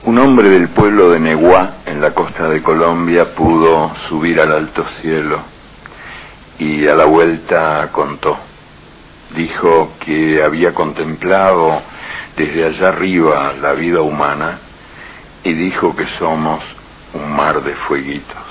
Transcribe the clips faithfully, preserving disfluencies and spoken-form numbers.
Un hombre del pueblo de Neguá, en la costa de Colombia, pudo subir al alto cielo y a la vuelta contó. Dijo que había contemplado desde allá arriba la vida humana y dijo que somos un mar de fueguitos.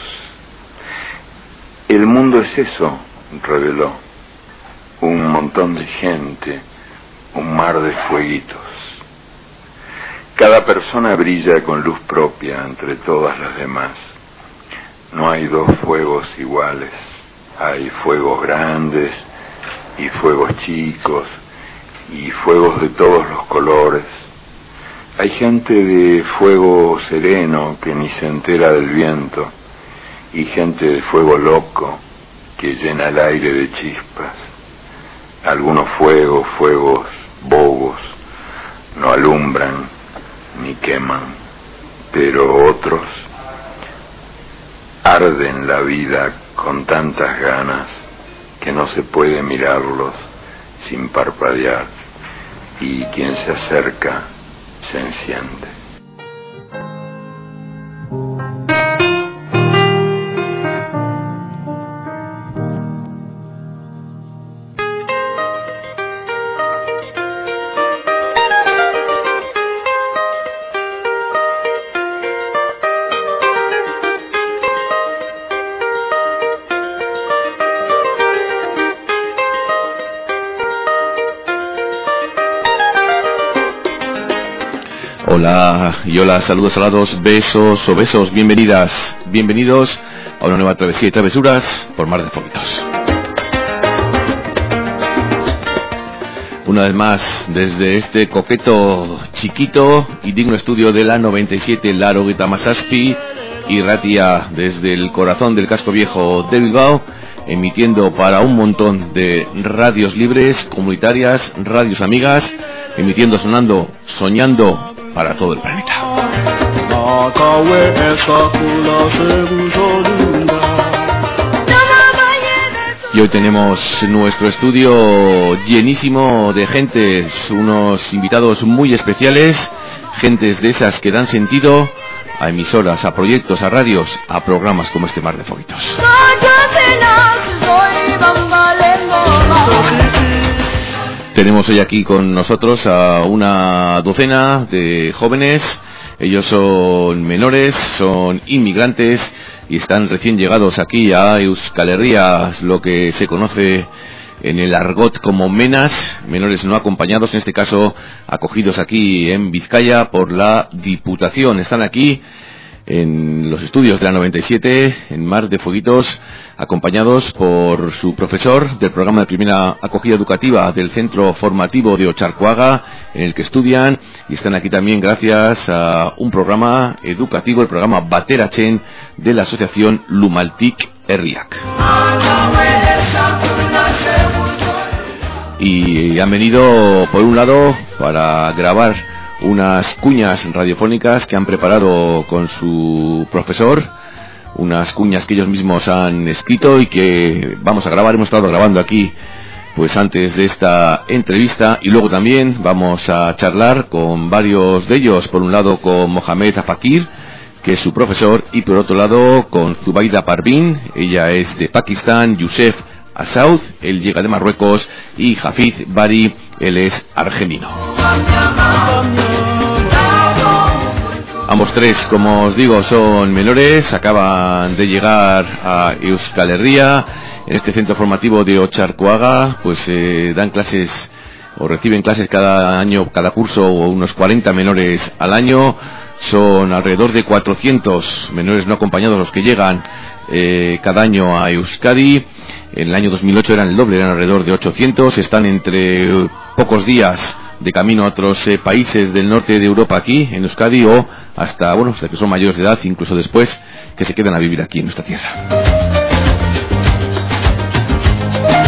El mundo es eso, reveló, un montón de gente, un mar de fueguitos. Cada persona brilla con luz propia entre todas las demás. No hay dos fuegos iguales. Hay fuegos grandes y fuegos chicos y fuegos de todos los colores. Hay gente de fuego sereno que ni se entera del viento y gente de fuego loco que llena el aire de chispas. Algunos fuegos, fuegos bobos, no alumbran ni queman, pero otros arden la vida con tantas ganas que no se puede mirarlos sin parpadear, y quien se acerca se enciende. Hola y hola, saludos salados, besos o besos, bienvenidas, bienvenidos a una nueva travesía y travesuras por Mar de Fueguitos. Una vez más, desde este coqueto, chiquito y digno estudio de la noventa y siete Laurogeita Hamazazpi y Ratia, desde el corazón del casco viejo de Bilbao, emitiendo para un montón de radios libres, comunitarias, radios amigas, emitiendo, sonando, soñando para todo el planeta. Y hoy tenemos nuestro estudio llenísimo de gentes, unos invitados muy especiales, gentes de esas que dan sentido a emisoras, a proyectos, a radios, a programas como este Mar de Fueguitos. Tenemos hoy aquí con nosotros a una docena de jóvenes. Ellos son menores, son inmigrantes y están recién llegados aquí a Euskal Herria, lo que se conoce en el argot como menas, menores no acompañados, en este caso acogidos aquí en Vizcaya por la Diputación. Están aquí en los estudios de la noventa y siete, en Mar de Fueguitos, acompañados por su profesor del programa de primera acogida educativa del Centro Formativo de Otxarkoaga, en el que estudian, y están aquí también gracias a un programa educativo, el programa Bateratzen de la asociación Lumaltik Herriak. Y han venido, por un lado, para grabar unas cuñas radiofónicas que han preparado con su profesor, unas cuñas que ellos mismos han escrito y que vamos a grabar. Hemos estado grabando aquí pues antes de esta entrevista, y luego también vamos a charlar con varios de ellos, por un lado con Mohamed Afakir, que es su profesor, y por otro lado con Zubaida Parvin, ella es de Pakistán, Youssef Asaud, él llega de Marruecos, y Hafiz Bari, él es argelino. Ambos tres, como os digo, son menores, acaban de llegar a Euskal Herria, en este centro formativo de Otxarkoaga, pues eh, dan clases o reciben clases cada año, cada curso, unos cuarenta menores al año. Son alrededor de cuatrocientos menores no acompañados los que llegan eh, cada año a Euskadi. En el año dos mil ocho eran el doble, eran alrededor de ochocientos. Están entre pocos días de camino a otros eh, países del norte de Europa aquí en Euskadi, o hasta, bueno, hasta que son mayores de edad, incluso después, que se quedan a vivir aquí en nuestra tierra.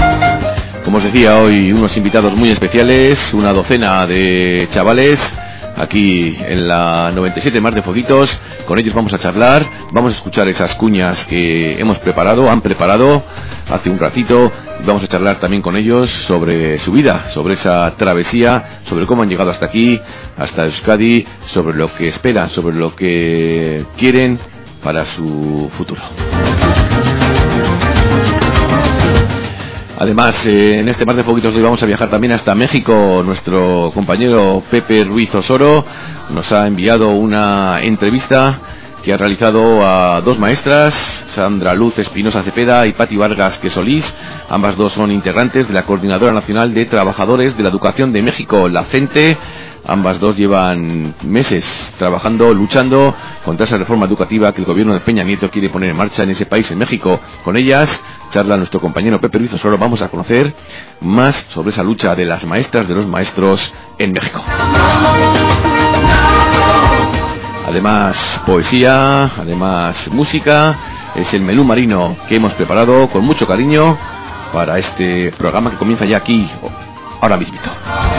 Como os decía, hoy unos invitados muy especiales, una docena de chavales aquí en la noventa y siete Mar de Foguitos. Con ellos vamos a charlar, vamos a escuchar esas cuñas que hemos preparado, han preparado hace un ratito. Vamos a charlar también con ellos sobre su vida, sobre esa travesía, sobre cómo han llegado hasta aquí, hasta Euskadi, sobre lo que esperan, sobre lo que quieren para su futuro. Además, eh, en este Mar de Foguitos hoy vamos a viajar también hasta México. Nuestro compañero Pepe Ruiz Osoro nos ha enviado una entrevista que ha realizado a dos maestras, Sandra Luz Espinosa Cepeda y Pati Vargas Quesolís. Ambas dos son integrantes de la Coordinadora Nacional de Trabajadores de la Educación de México, la CENTE. Ambas dos llevan meses trabajando, luchando contra esa reforma educativa que el gobierno de Peña Nieto quiere poner en marcha en ese país, en México. Con ellas charla nuestro compañero Pepe Ruiz Osoro. Vamos a conocer más sobre esa lucha de las maestras, de los maestros en México. Además, poesía, además música. Es el menú marino que hemos preparado con mucho cariño para este programa que comienza ya aquí, ahora mismito.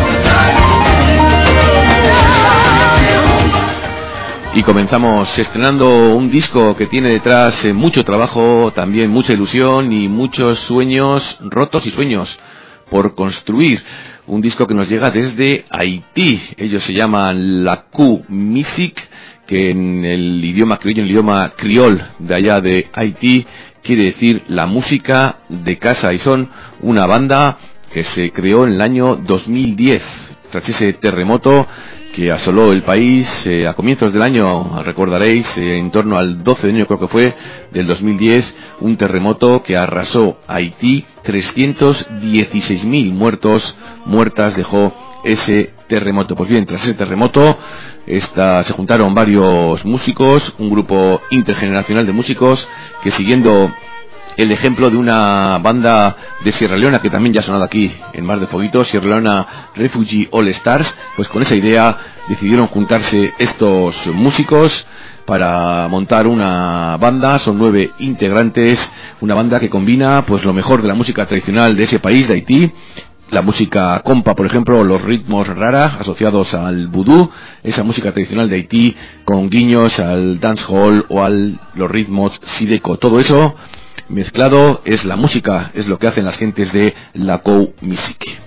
Y comenzamos estrenando un disco que tiene detrás eh, mucho trabajo, también mucha ilusión y muchos sueños rotos y sueños por construir. Un disco que nos llega desde Haití. Ellos se llaman La Q Music, que en el idioma criollo, en el idioma criol de allá de Haití, quiere decir la música de casa. Y son una banda que se creó en el año dos mil diez, tras ese terremoto que asoló el país eh, a comienzos del año, recordaréis, eh, en torno al doce de enero creo que fue, del dos mil diez, un terremoto que arrasó Haití. Trescientos dieciséis mil muertos, muertas dejó ese terremoto. Pues bien, tras ese terremoto esta, se juntaron varios músicos, un grupo intergeneracional de músicos que, siguiendo el ejemplo de una banda de Sierra Leona que también ya ha sonado aquí en Mar de Foguitos, Sierra Leona Refugee All Stars, pues con esa idea decidieron juntarse estos músicos para montar una banda. Son nueve integrantes, una banda que combina pues lo mejor de la música tradicional de ese país, de Haití, la música compa, por ejemplo, los ritmos rara asociados al vudú, esa música tradicional de Haití con guiños al dancehall o a los ritmos sideco. Todo eso mezclado es la música, es lo que hacen las gentes de La Q Music.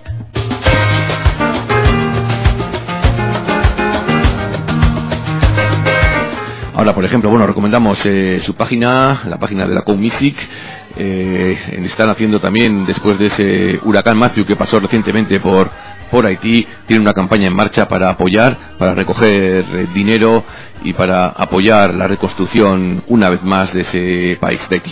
Ahora, por ejemplo, bueno, recomendamos eh, su página, la página de La Q Music. Eh, están haciendo también, después de ese huracán Matthew que pasó recientemente por por Haití, tienen una campaña en marcha para apoyar, para recoger eh, dinero y para apoyar la reconstrucción una vez más de ese país de Haití.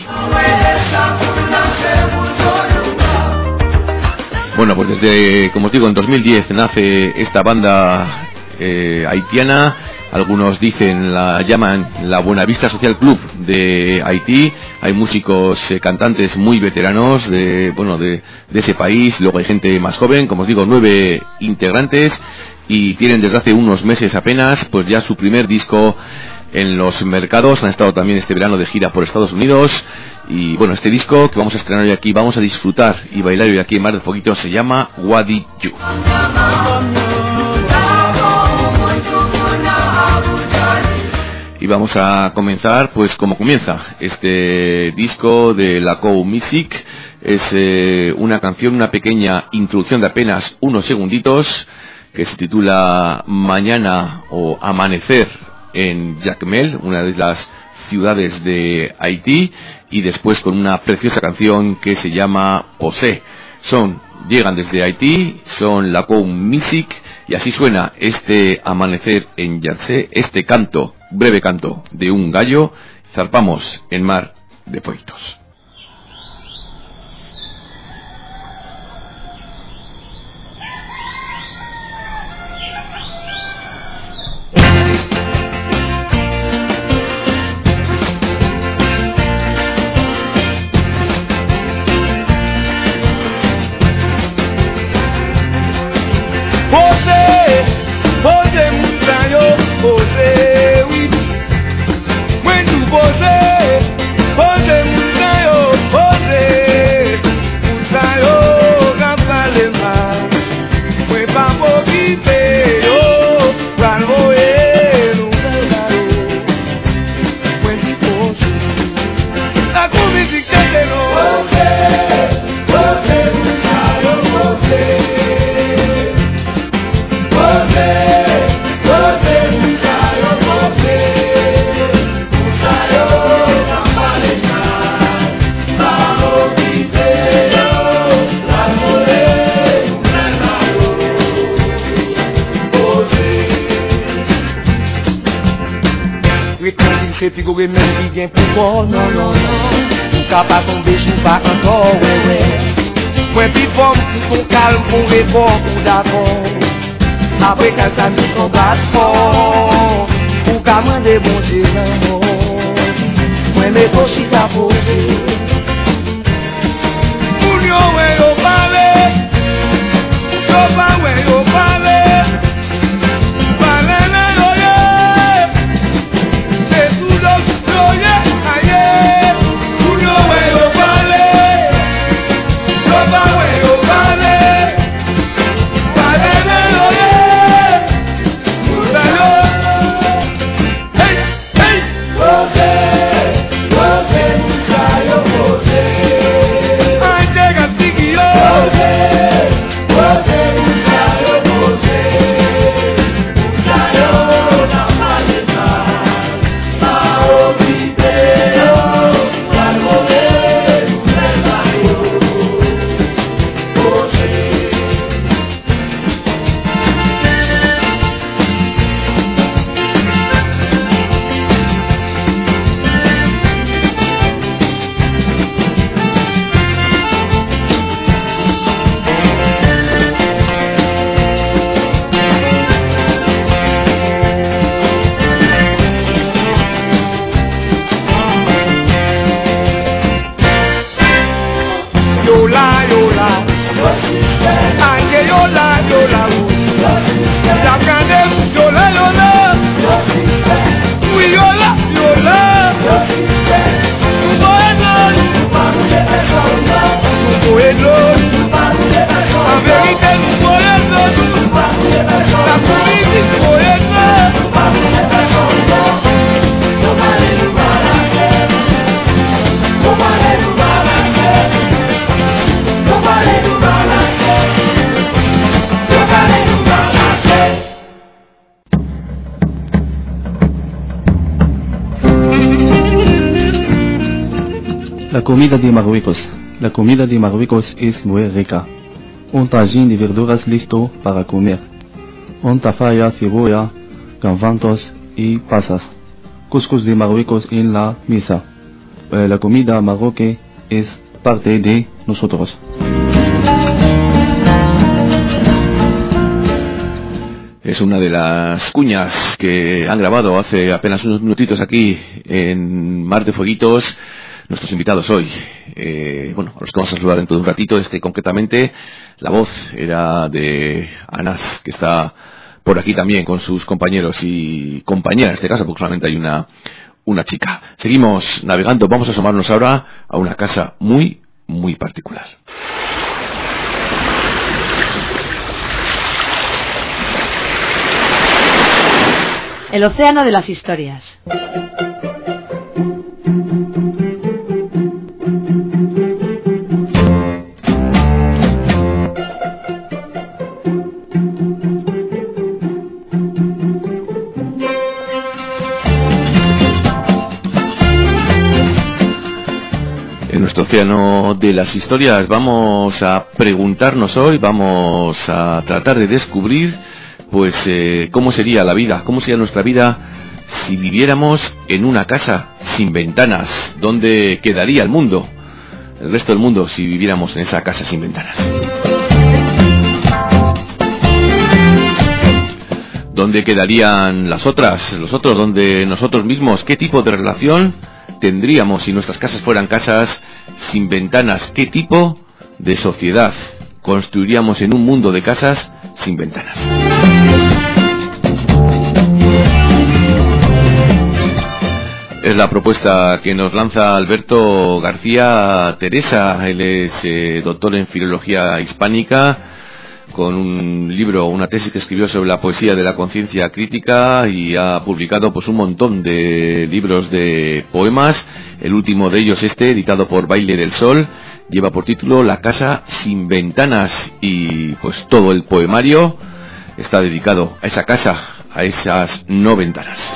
Bueno, pues desde, como os digo, en dos mil diez nace esta banda eh, haitiana. Algunos dicen, la llaman la Buenavista Social Club de Haití. Hay músicos, eh, cantantes muy veteranos de, bueno, de, de ese país. Luego hay gente más joven, como os digo, nueve integrantes, y tienen desde hace unos meses apenas, pues ya su primer disco en los mercados. Han estado también este verano de gira por Estados Unidos. Y bueno, este disco que vamos a estrenar hoy aquí, vamos a disfrutar y bailar hoy aquí en Mar de Foguitos, se llama Wadi You. Y vamos a comenzar pues como comienza este disco de La Q Music. Es eh, una canción, una pequeña introducción de apenas unos segunditos, que se titula Mañana o Amanecer en Jacmel, una de las ciudades de Haití, y después con una preciosa canción que se llama Posé. Son, llegan desde Haití, son La Q Music, y así suena este Amanecer en Jacmel, este canto, breve canto de un gallo. Zarpamos en Mar de Foguitos. When you pose, pose prétendent c'est puis qu'on même qui vient plus fort. Non, non, non. Ou qu'à pas tomber sous pas encore, ouais, ouais. Moi, puis fort, pour qu'on calme, pour répondre, ou d'accord. Après, quand ça nous combat fort, ou qu'à moins des bons dieux, non. Moi, mais aussi qu'à poser. Pour nous, ouais, on parle. Yo pa we yo pale, pale le loye, c'est tout le loye aye. Yo we yo pale, yo pa we yo pale, pale le loye, pale. Hey hey, pose, pose, mucha yo pose. Ay llega tigio. Pose. La comida de Marruecos. La comida de Marruecos es muy rica. Un tajín de verduras listo para comer. Un tafaya, cebolla, garbanzos y pasas. Cuscús de Marruecos en la mesa. Eh, la comida marroquí es parte de nosotros. Es una de las cuñas que han grabado hace apenas unos minutitos aquí en Mar de Fueguitos nuestros invitados hoy. Eh, bueno, a los que vamos a saludar dentro de un ratito. Este concretamente, la voz era de Anas, que está por aquí también con sus compañeros y compañeras, en este caso, porque solamente hay una, una chica. Seguimos navegando, vamos a asomarnos ahora a una casa muy, muy particular. El océano de las historias. En nuestro océano de las historias vamos a preguntarnos hoy, vamos a tratar de descubrir pues eh, cómo sería la vida, cómo sería nuestra vida si viviéramos en una casa sin ventanas. ¿Dónde quedaría el mundo, el resto del mundo, si viviéramos en esa casa sin ventanas? ¿Dónde quedarían las otras, los otros, donde nosotros mismos? ¿Qué tipo de relación tendríamos si nuestras casas fueran casas sin ventanas? ¿Qué tipo de sociedad construiríamos en un mundo de casas sin ventanas? Es la propuesta que nos lanza Alberto García Teresa. Él es eh, doctor en filología hispánica, con un libro, una tesis que escribió sobre la poesía de la conciencia crítica, y ha publicado pues un montón de libros de poemas. El último de ellos, este, editado por Baile del Sol, lleva por título La casa sin ventanas, y pues todo el poemario está dedicado a esa casa, a esas no ventanas.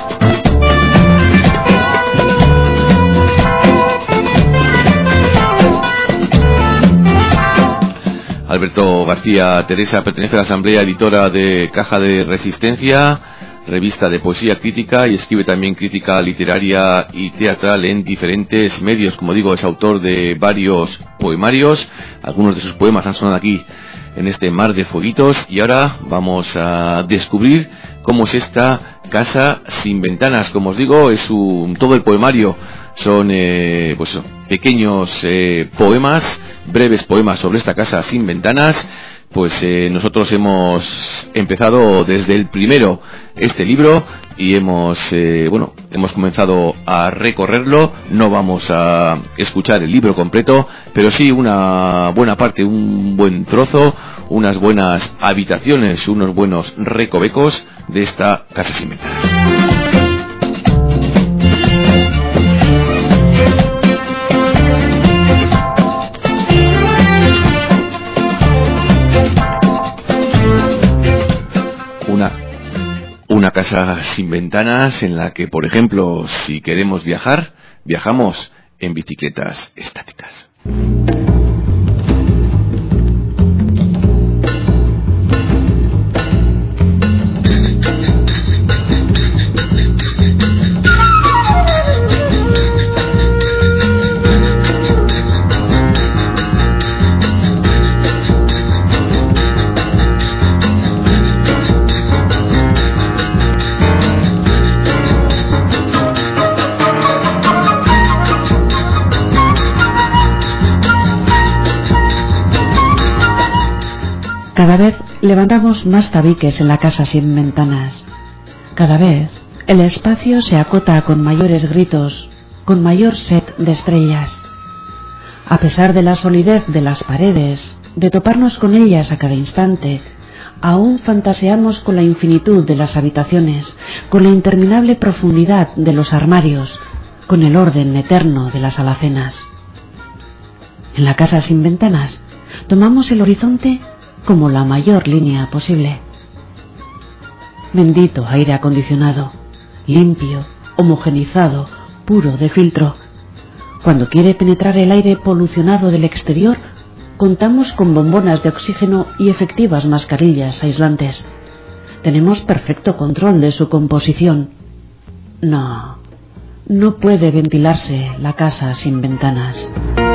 Alberto García Teresa pertenece a la Asamblea Editora de Caja de Resistencia, revista de poesía crítica y escribe también crítica literaria y teatral en diferentes medios. Como digo, es autor de varios poemarios. Algunos de sus poemas han sonado aquí en este Mar de Fueguitos, y ahora vamos a descubrir cómo es esta casa sin ventanas. Como os digo, es un, todo el poemario son eh, pues pequeños eh, poemas, breves poemas sobre esta casa sin ventanas. Pues eh, nosotros hemos empezado desde el primero este libro y hemos eh, bueno hemos comenzado a recorrerlo. No vamos a escuchar el libro completo, pero sí una buena parte, un buen trozo, unas buenas habitaciones, unos buenos recovecos de esta casa sin ventanas. Una casa sin ventanas en la que, por ejemplo, si queremos viajar, viajamos en bicicletas estáticas. Cada vez levantamos más tabiques en la casa sin ventanas. Cada vez el espacio se acota con mayores gritos, con mayor sed de estrellas. A pesar de la solidez de las paredes, de toparnos con ellas a cada instante, aún fantaseamos con la infinitud de las habitaciones, con la interminable profundidad de los armarios, con el orden eterno de las alacenas. En la casa sin ventanas tomamos el horizonte como la mayor línea posible. Bendito aire acondicionado, limpio, homogenizado, puro de filtro. Cuando quiere penetrar el aire polucionado del exterior, contamos con bombonas de oxígeno y efectivas mascarillas aislantes. Tenemos perfecto control de su composición. No, no puede ventilarse la casa sin ventanas.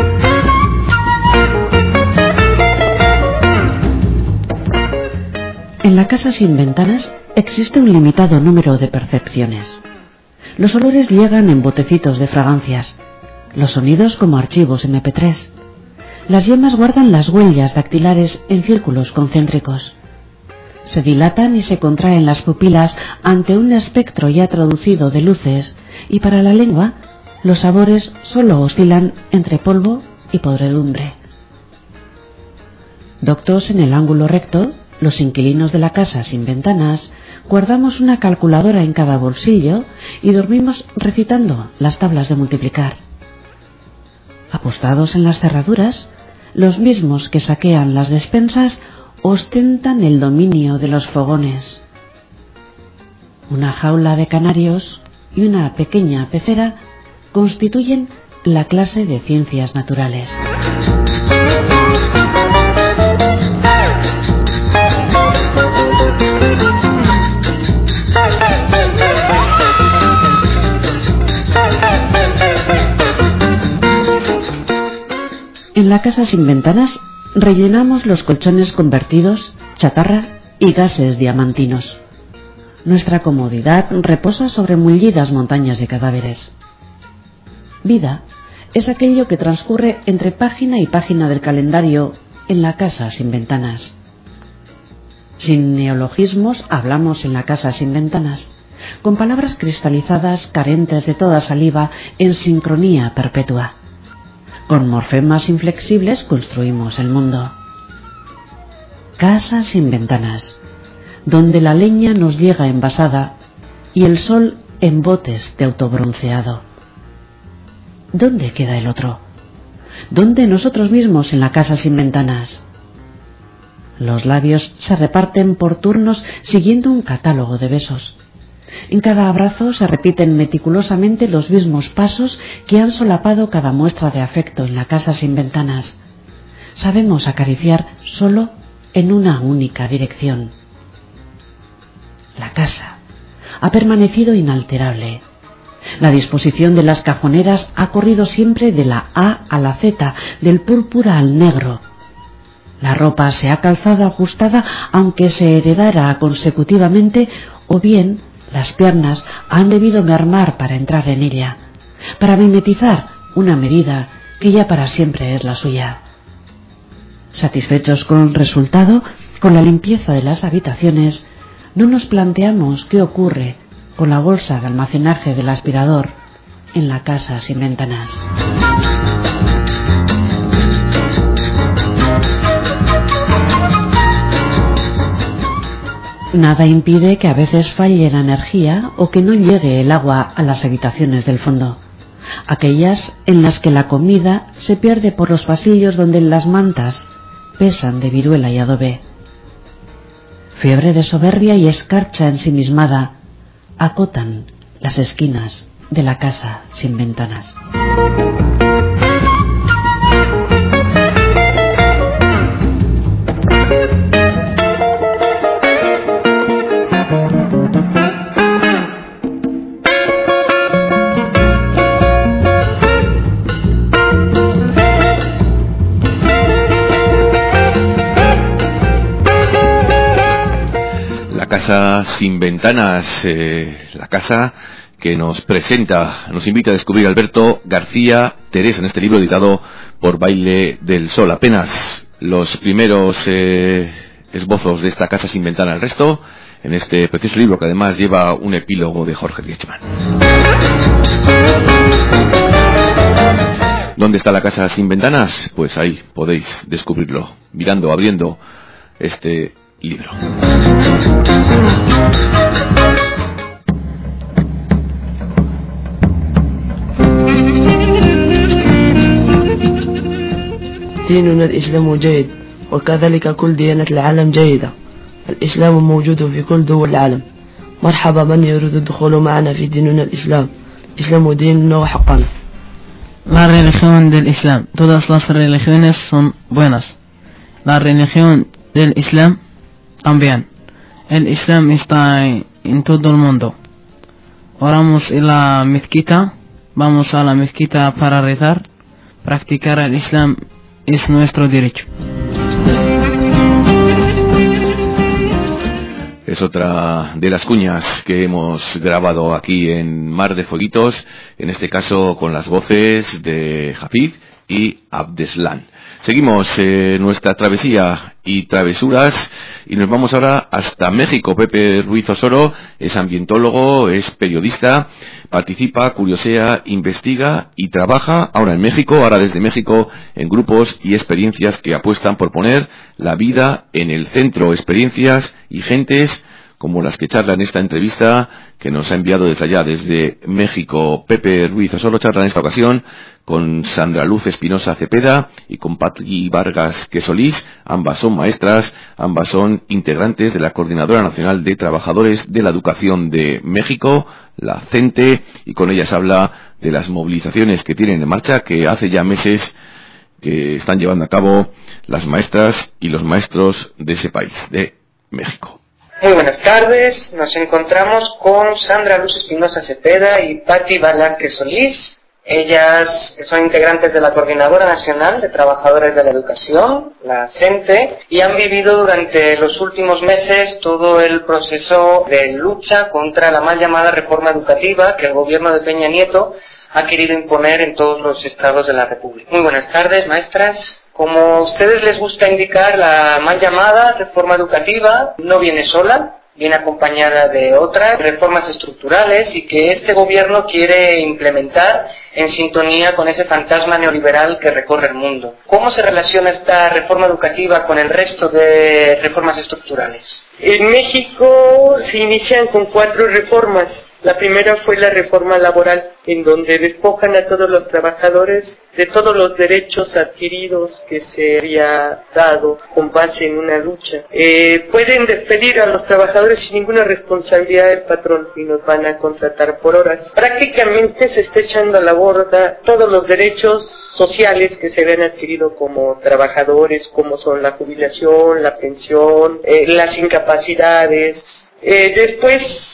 En la casa sin ventanas existe un limitado número de percepciones. Los olores llegan en botecitos de fragancias, los sonidos como archivos eme pe tres. Las yemas guardan las huellas dactilares en círculos concéntricos. Se dilatan y se contraen las pupilas ante un espectro ya traducido de luces, y para la lengua los sabores solo oscilan entre polvo y podredumbre. Doctos en el ángulo recto, los inquilinos de la casa sin ventanas guardamos una calculadora en cada bolsillo y dormimos recitando las tablas de multiplicar. Apostados en las cerraduras, los mismos que saquean las despensas ostentan el dominio de los fogones. Una jaula de canarios y una pequeña pecera constituyen la clase de ciencias naturales. En la casa sin ventanas rellenamos los colchones convertidos, chatarra y gases diamantinos. Nuestra comodidad reposa sobre mullidas montañas de cadáveres. Vida es aquello que transcurre entre página y página del calendario en la casa sin ventanas. Sin neologismos hablamos en la casa sin ventanas, con palabras cristalizadas carentes de toda saliva en sincronía perpetua. Con morfemas inflexibles construimos el mundo. Casa sin ventanas, donde la leña nos llega envasada y el sol en botes de autobronceado. ¿Dónde queda el otro? ¿Dónde nosotros mismos en la casa sin ventanas? Los labios se reparten por turnos siguiendo un catálogo de besos. En cada abrazo se repiten meticulosamente los mismos pasos que han solapado cada muestra de afecto en la casa sin ventanas. Sabemos acariciar solo en una única dirección. La casa, ha permanecido inalterable. La disposición de las cajoneras ha corrido siempre de la A a la Z, del púrpura al negro. La ropa se ha calzado ajustada aunque se heredara consecutivamente, o bien las piernas han debido mermar para entrar en ella, para mimetizar una medida que ya para siempre es la suya. Satisfechos con el resultado, con la limpieza de las habitaciones, no nos planteamos qué ocurre con la bolsa de almacenaje del aspirador en la casa sin ventanas. Nada impide que a veces falle la energía o que no llegue el agua a las habitaciones del fondo, aquellas en las que la comida se pierde por los pasillos donde las mantas pesan de viruela y adobe. Fiebre de soberbia y escarcha ensimismada acotan las esquinas de la casa sin ventanas. Casa sin ventanas, eh, la casa que nos presenta, nos invita a descubrir Alberto García Teresa en este libro editado por Baile del Sol. Apenas los primeros eh, esbozos de esta casa sin ventana, el resto en este precioso libro que además lleva un epílogo de Jorge Riechmann. ¿Dónde está la casa sin ventanas? Pues ahí podéis descubrirlo, mirando, abriendo este libro. ديننا الإسلام جيد وكذلك كل ديانات العالم جيدة. الإسلام موجود في كل دول العالم. مرحبا من يريد الدخول معنا في ديننا الإسلام. الإسلام ديننا وحقنا. La religión del Islam. Todas las religiones son buenas. La religión del Islam también. El Islam está en todo el mundo. Oramos en la mezquita, vamos a la mezquita para rezar. Practicar el Islam es nuestro derecho. Es otra de las cuñas que hemos grabado aquí en Mar de Fueguitos, en este caso con las voces de Hafid y Abdeslan. Seguimos eh, nuestra travesía y travesuras y nos vamos ahora hasta México. Pepe Ruiz Osoro es ambientólogo, es periodista, participa, curiosea, investiga y trabaja ahora en México, ahora desde México, en grupos y experiencias que apuestan por poner la vida en el centro, experiencias y gentes como las que charla en esta entrevista que nos ha enviado desde allá, desde México. Pepe Ruiz Osoro charla en esta ocasión con Sandra Luz Espinosa Cepeda y con Patri Vargas Quesolís. Ambas son maestras, ambas son integrantes de la Coordinadora Nacional de Trabajadores de la Educación de México, la CENTE, y con ellas habla de las movilizaciones que tienen en marcha, que hace ya meses que están llevando a cabo las maestras y los maestros de ese país, de México. Muy buenas tardes, nos encontramos con Sandra Luz Espinosa Cepeda y Pati Velázquez Solís. Ellas son integrantes de la Coordinadora Nacional de Trabajadores de la Educación, la CENTE, y han vivido durante los últimos meses todo el proceso de lucha contra la mal llamada reforma educativa que el gobierno de Peña Nieto ha querido imponer en todos los estados de la República. Muy buenas tardes, maestras. Como a ustedes les gusta indicar, la mal llamada reforma educativa no viene sola, viene acompañada de otras reformas estructurales y que este gobierno quiere implementar en sintonía con ese fantasma neoliberal que recorre el mundo. ¿Cómo se relaciona esta reforma educativa con el resto de reformas estructurales? En México se inician con cuatro reformas. La primera fue la reforma laboral, en donde despojan a todos los trabajadores de todos los derechos adquiridos que se había dado con base en una lucha. Eh, pueden despedir a los trabajadores sin ninguna responsabilidad del patrón y nos van a contratar por horas. Prácticamente se está echando a la borda todos los derechos sociales que se habían adquirido como trabajadores, como son la jubilación, la pensión, eh, las incapacidades. Eh, después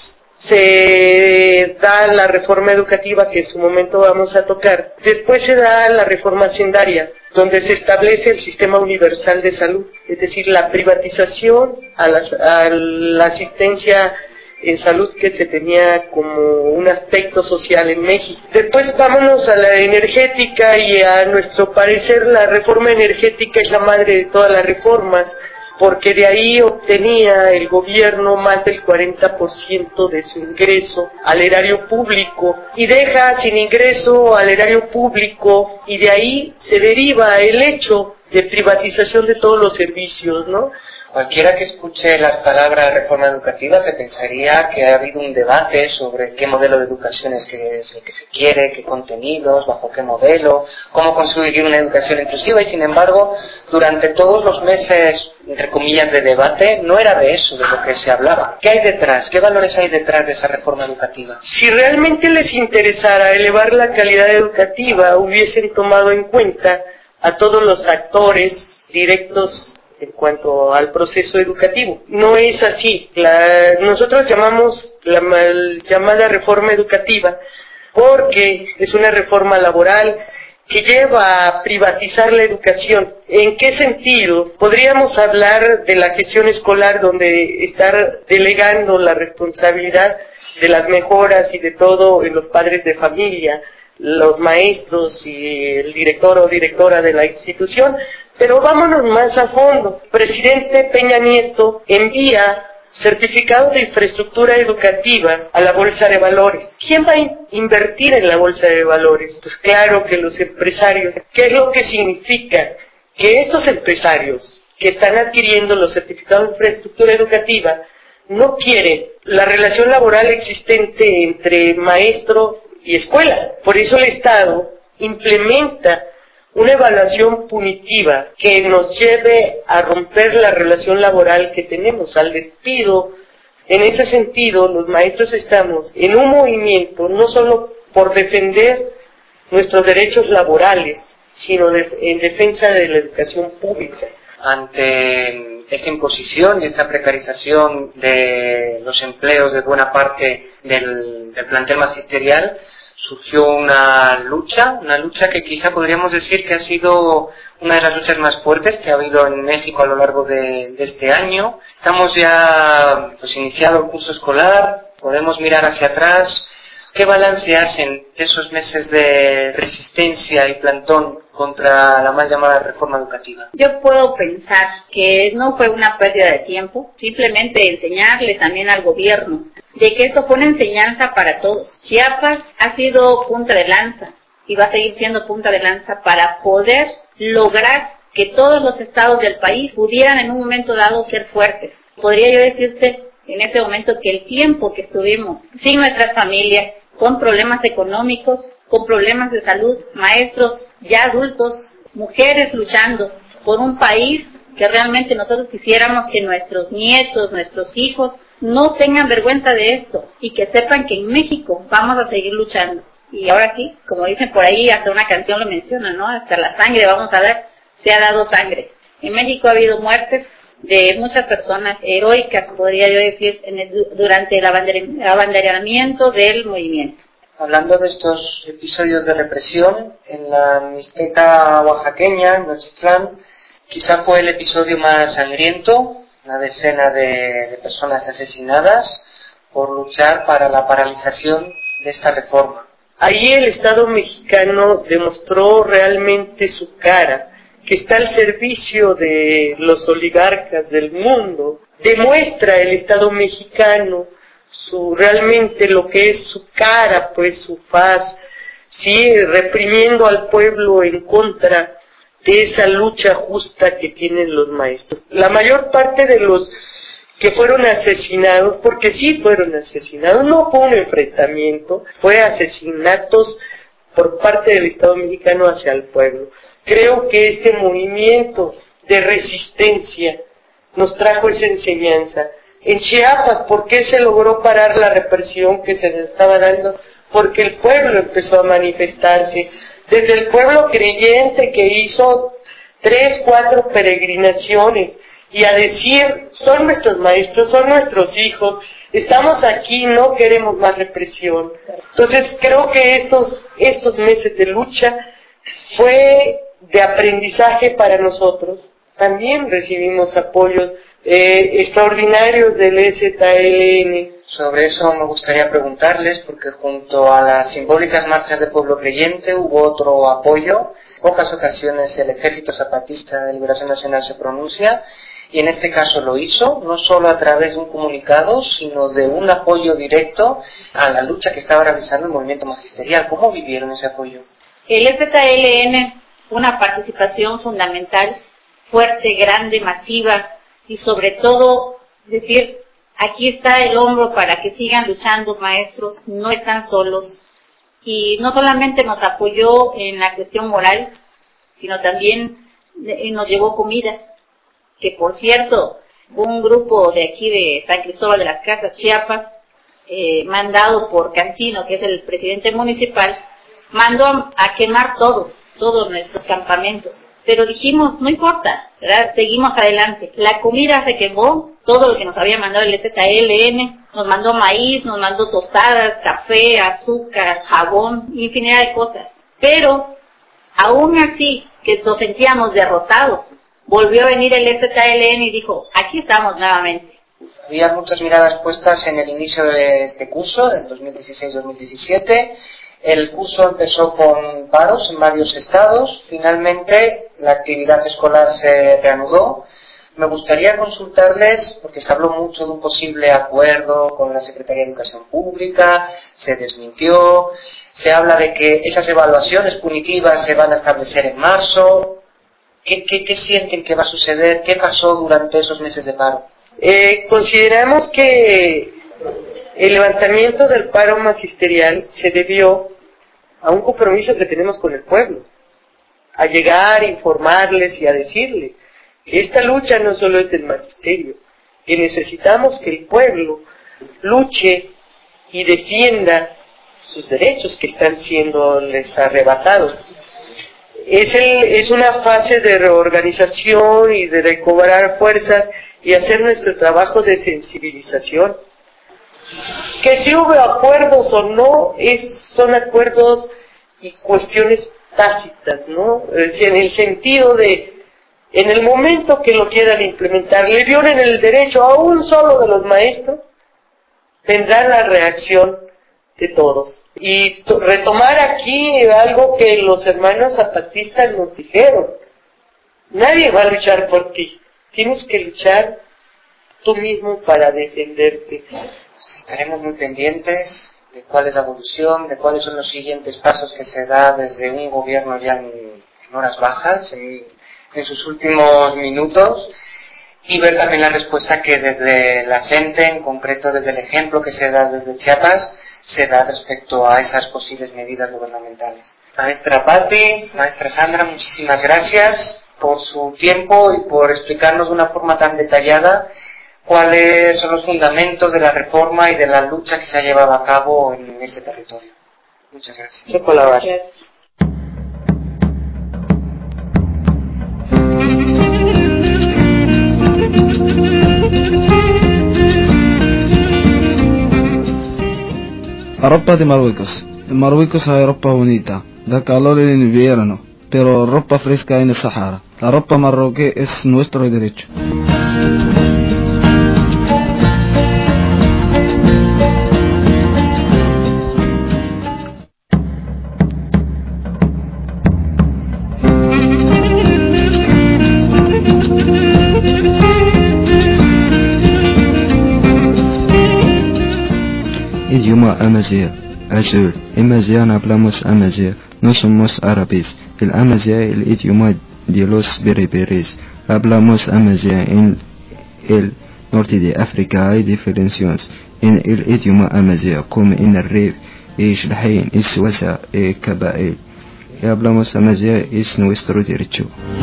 se da la reforma educativa que en su momento vamos a tocar. Después se da la reforma hacendaria, donde se establece el sistema universal de salud, es decir, la privatización a la, a la asistencia en salud que se tenía como un aspecto social en México. Después vámonos a la energética, y a nuestro parecer la reforma energética es la madre de todas las reformas, porque de ahí obtenía el gobierno más del cuarenta por ciento de su ingreso al erario público, y deja sin ingreso al erario público, y de ahí se deriva el hecho de privatización de todos los servicios, ¿no? Cualquiera que escuche las palabras reforma educativa se pensaría que ha habido un debate sobre qué modelo de educación es, que es el que se quiere, qué contenidos, bajo qué modelo, cómo construir una educación inclusiva, y sin embargo, durante todos los meses, entre comillas, de debate, no era de eso de lo que se hablaba. ¿Qué hay detrás? ¿Qué valores hay detrás de esa reforma educativa? Si realmente les interesara elevar la calidad educativa, hubiesen tomado en cuenta a todos los actores directos en cuanto al proceso educativo. No es así. La, nosotros llamamos la mal llamada reforma educativa porque es una reforma laboral que lleva a privatizar la educación. ¿En qué sentido? Podríamos hablar de la gestión escolar, donde estar delegando la responsabilidad de las mejoras y de todo en los padres de familia, los maestros y el director o directora de la institución. Pero vámonos más a fondo. Presidente Peña Nieto envía certificado de infraestructura educativa a la Bolsa de Valores. ¿Quién va a invertir en la Bolsa de Valores? Pues claro que los empresarios. ¿Qué es lo que significa? Que estos empresarios que están adquiriendo los certificados de infraestructura educativa no quieren la relación laboral existente entre maestro y escuela. Por eso el Estado implementa una evaluación punitiva que nos lleve a romper la relación laboral que tenemos, al despido. En ese sentido, los maestros estamos en un movimiento no solo por defender nuestros derechos laborales, sino de, en defensa de la educación pública. Ante esta imposición y esta precarización de los empleos de buena parte del, del plantel magisterial, surgió una lucha, una lucha que quizá podríamos decir que ha sido una de las luchas más fuertes que ha habido en México a lo largo de, de este año. Estamos ya pues iniciado el curso escolar, podemos mirar hacia atrás. ¿Qué balance hacen de esos meses de resistencia y plantón contra la mal llamada reforma educativa? Yo puedo pensar que no fue una pérdida de tiempo, simplemente enseñarle también al gobierno de que esto fue una enseñanza para todos. Chiapas ha sido punta de lanza y va a seguir siendo punta de lanza para poder lograr que todos los estados del país pudieran en un momento dado ser fuertes. Podría yo decirte en este momento que el tiempo que estuvimos sin nuestras familias, con problemas económicos, con problemas de salud, maestros ya adultos, mujeres luchando por un país que realmente nosotros quisiéramos que nuestros nietos, nuestros hijos, no tengan vergüenza de esto y que sepan que en México vamos a seguir luchando. Y ahora sí, como dicen por ahí, hasta una canción lo menciona, ¿no? Hasta la sangre vamos a dar, se ha dado sangre. En México ha habido muertes de muchas personas heroicas, podría yo decir, en el, durante el abanderamiento del movimiento. Hablando de estos episodios de represión, en la Mixteca oaxaqueña, en Nochitlán, quizá fue el episodio más sangriento, una decena de, de personas asesinadas por luchar para la paralización de esta reforma. Ahí el Estado mexicano demostró realmente su cara, que está al servicio de los oligarcas del mundo. Demuestra el Estado mexicano su realmente lo que es su cara, pues su faz, sí, reprimiendo al pueblo en contra de esa lucha justa que tienen los maestros. La mayor parte de los que fueron asesinados, porque sí fueron asesinados, no fue un enfrentamiento, fue asesinatos por parte del Estado mexicano hacia el pueblo. Creo que este movimiento de resistencia nos trajo esa enseñanza. En Chiapas, ¿por qué se logró parar la represión que se les estaba dando? Porque el pueblo empezó a manifestarse. Desde el pueblo creyente que hizo tres, cuatro peregrinaciones y a decir, son nuestros maestros, son nuestros hijos, estamos aquí, no queremos más represión. Entonces creo que estos, estos meses de lucha fue de aprendizaje para nosotros. También recibimos apoyos eh, extraordinarios del E Z L N. Sobre eso me gustaría preguntarles, porque junto a las simbólicas marchas de Pueblo Creyente hubo otro apoyo. En pocas ocasiones el Ejército Zapatista de Liberación Nacional se pronuncia, y en este caso lo hizo, no solo a través de un comunicado, sino de un apoyo directo a la lucha que estaba realizando el movimiento magisterial. ¿Cómo vivieron ese apoyo? El E Z L N fue una participación fundamental, fuerte, grande, masiva, y sobre todo decir, aquí está el hombro para que sigan luchando, maestros, no están solos. Y no solamente nos apoyó en la cuestión moral, sino también nos llevó comida, que por cierto, un grupo de aquí de San Cristóbal de las Casas, Chiapas, eh, mandado por Cancino, que es el presidente municipal, mandó a quemar todo, todos nuestros campamentos. Pero dijimos, no importa, ¿verdad? Seguimos adelante. La comida se quemó, todo lo que nos había mandado el E Z L N, nos mandó maíz, nos mandó tostadas, café, azúcar, jabón, infinidad de cosas. Pero, aún así, que nos sentíamos derrotados, volvió a venir el E Z L N y dijo, aquí estamos nuevamente. Había muchas miradas puestas en el inicio de este curso, del dos mil dieciséis dos mil diecisiete. El curso empezó con paros en varios estados. Finalmente, la actividad escolar se reanudó. Me gustaría consultarles, porque se habló mucho de un posible acuerdo con la Secretaría de Educación Pública, se desmintió, se habla de que esas evaluaciones punitivas se van a establecer en marzo. ¿Qué, qué, qué sienten que va a suceder? ¿Qué pasó durante esos meses de paro? Eh, consideramos que el levantamiento del paro magisterial se debió a un compromiso que tenemos con el pueblo, a llegar, a informarles y a decirle que esta lucha no solo es del magisterio, que necesitamos que el pueblo luche y defienda sus derechos que están siendo les arrebatados. Es, el, es una fase de reorganización y de recobrar fuerzas y hacer nuestro trabajo de sensibilización. Que si hubo acuerdos o no, es, son acuerdos y cuestiones tácitas, ¿no? Es decir, en el sentido de, en el momento que lo quieran implementar, le violen el derecho a un solo de los maestros, vendrá la reacción de todos. Y to- retomar aquí algo que los hermanos zapatistas nos dijeron: nadie va a luchar por ti, tienes que luchar tú mismo para defenderte. Estaremos muy pendientes de cuál es la evolución, de cuáles son los siguientes pasos que se da desde un gobierno ya en, en horas bajas, en, en sus últimos minutos, y ver también la respuesta que desde la SENTE, en concreto desde el ejemplo que se da desde Chiapas, se da respecto a esas posibles medidas gubernamentales. Maestra Pati, maestra Sandra, muchísimas gracias por su tiempo y por explicarnos de una forma tan detallada cuáles son los fundamentos de la reforma y de la lucha que se ha llevado a cabo en este territorio. Muchas gracias. Por colaborar. Ropa de Marruecos. Marruecos hay ropa bonita, da calor en invierno, pero ropa fresca en el Sahara. La ropa marroquí es nuestro derecho. Idioma amazigh, azul. En Amazigh hablamos amazigh, no somos árabes. El amazigh es el idioma de los bereberes. Hablamos amazigh en el norte de África. Hay diferencias en el idioma amazigh, como en el Rif, Shlahin, Swasa, Kabail. Hablamos amazigh, es nuestro derecho.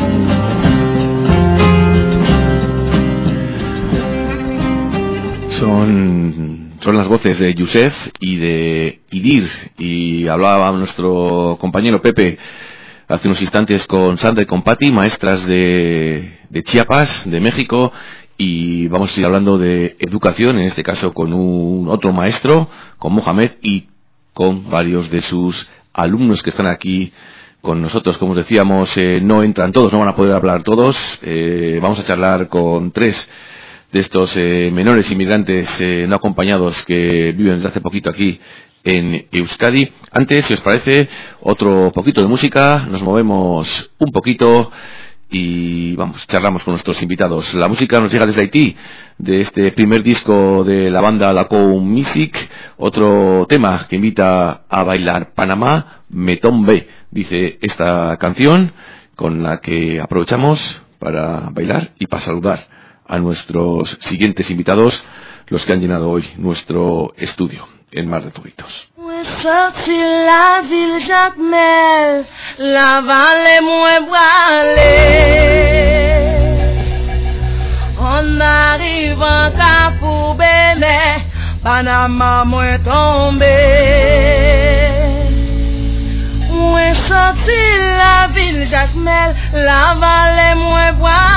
Son, son las voces de Yusef y de Idir, y hablaba nuestro compañero Pepe hace unos instantes con Sandra y con Pati, maestras de, de Chiapas, de México, y vamos a ir hablando de educación, en este caso con un otro maestro, con Mohamed y con varios de sus alumnos que están aquí con nosotros. Como decíamos, eh, no entran todos, no van a poder hablar todos. Eh, vamos a charlar con tres de estos eh, menores inmigrantes eh, no acompañados que viven desde hace poquito aquí en Euskadi. Antes, si os parece, otro poquito de música, nos movemos un poquito y vamos, charlamos con nuestros invitados. La música nos llega desde Haití, de este primer disco de la banda La Cow Music, otro tema que invita a bailar Panamá, Me Tombe, dice esta canción, con la que aprovechamos para bailar y para saludar a nuestros siguientes invitados, los que han llenado hoy nuestro estudio en Mar de Tubitos. Sorti la ville Jacmel, la vallée moins voilée. On arrive en Cap pour Bénin, Panama moins tombé. Moins sorti la ville Jacmel, la vallée moins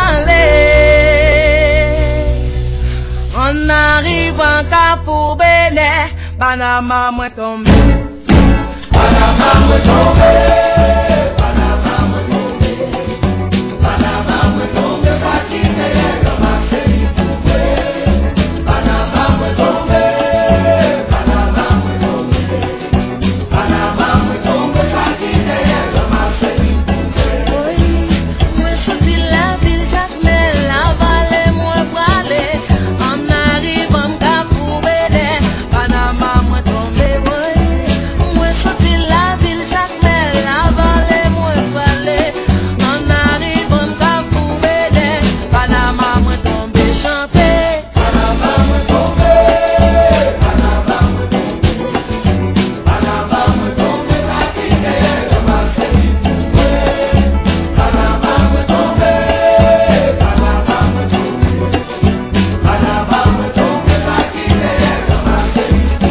voilée. On arrive en Cap pour Bénin, Panama moins tombé. Panama moins tombé. Panama moins tombé. Panama moins tombé. Fatigué de marcher pour vrai. Panama moins tombé. Panama moins tombé. Panama moins tombé. Fatigué de marcher pour vrai. Oui, moi je suis la ville Jacmel, la vallée moins voilée. On arrive en Cap pour Bénin, Panama moins tombé. Oui, moi je suis la ville Jacmel, la vallée moins voilée. On arrive en Cap pour Bénin, Panama moins tombé. Chanter Panama moins tombé. Panama moins tombé. Panama moins tombé. Fatigué de marcher pour vrai. Panama moins tombé. Panama moins tombé. Panama moins tombé. Fatigué de marcher pour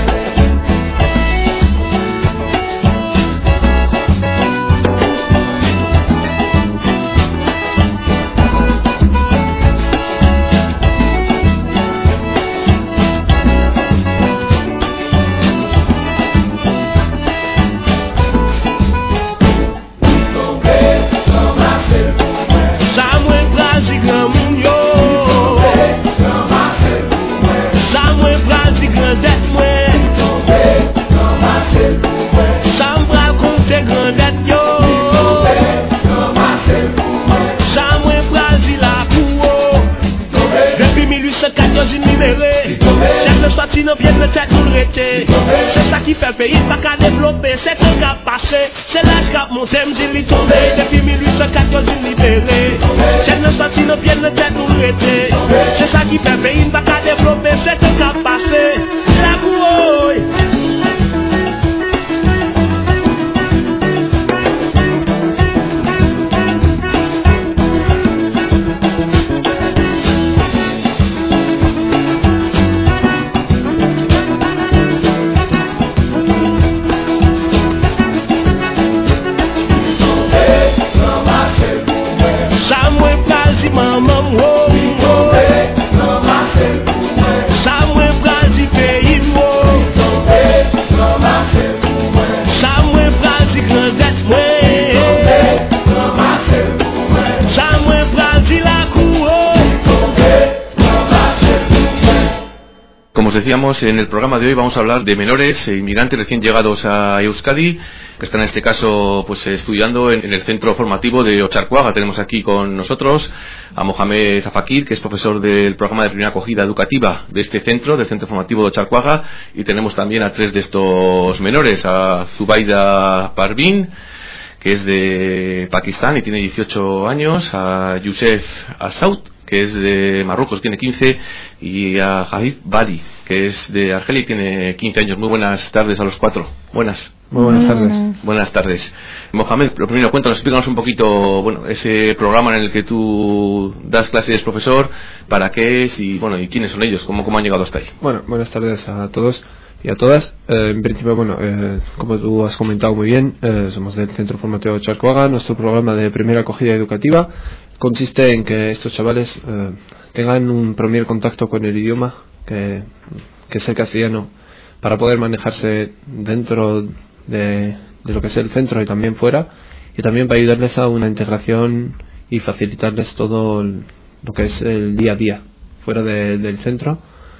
Samuel Brasil Grand Munyo. Samuel Brasil Grandette Mwen. Sambra Conte Grandette Yo. Samuel Brasil la Kouo. Depuis mille huit cent quatorze libéré. Chef de sorti non bien de tête nous rete. C'est ça qui fait le pays pas qu'à développer. C'est un cap passé. C'est l'âge cap monté m'dit li tombé. Depuis mille huit cent quatorze libéré. Chef de sorti non bien de tête nous rete. C'est ça qui fait le pays pas qu'à développer. C'est un cap passé. La Kouo. Samuel Brasil maman wo. Samuel Brasil pays wo. Samuel Brasil Grandette Mwen. Samuel Brasil la Kouo. Como os decíamos, en el programa de hoy vamos a hablar de menores e inmigrantes recién llegados a Euskadi, que están en este caso pues estudiando en, en el centro formativo de Ocharcoaga. Tenemos aquí con nosotros a Mohamed Zafakir, que es profesor del programa de primera acogida educativa de este centro, del centro formativo de Ocharcoaga, y tenemos también a tres de estos menores, a Zubaida Parvin, que es de Pakistán y tiene dieciocho años, a Youssef Assaoud, que es de Marruecos, tiene quince, y a Habib Badi, que es de Argelia y tiene quince años. Muy buenas tardes a los cuatro. Buenas. Muy buenas tardes. Buenas tardes. Mohamed, lo primero, cuéntanos, explícanos un poquito, bueno, ese programa en el que tú das clases, profesor, para qué es y, bueno, y quiénes son ellos, cómo, cómo han llegado hasta ahí. Bueno, buenas tardes a todos y a todas. Eh, en principio, bueno, eh, como tú has comentado muy bien, eh, somos del Centro Formativo de Ocharcoaga. Nuestro programa de primera acogida educativa consiste en que estos chavales eh, tengan un primer contacto con el idioma, que, que es el castellano, para poder manejarse dentro de, de lo que es el centro y también fuera, y también para ayudarles a una integración y facilitarles todo el, lo que es el día a día fuera de, del centro,